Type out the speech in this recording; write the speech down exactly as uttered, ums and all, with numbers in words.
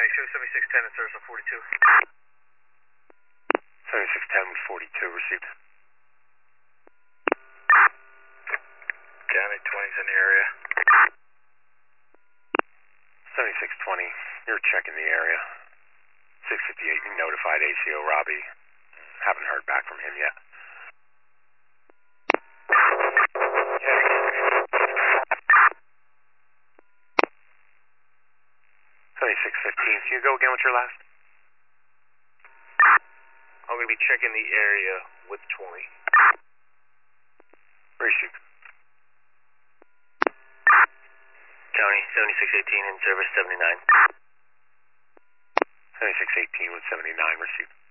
County, show seventy-six ten in service on forty-two. seventy-six ten with forty-two, received. County, twenty's in the area. seventy-six twenty, you're checking the area. six fifty-eight, you notified A C O Robbie. Haven't heard back from him yet. seventy-six fifteen, can you go again with your last? I'm going to be checking the area with twenty. Received. County, seventy-six eighteen in service seventy-nine. seventy-six eighteen with seventy-nine, received.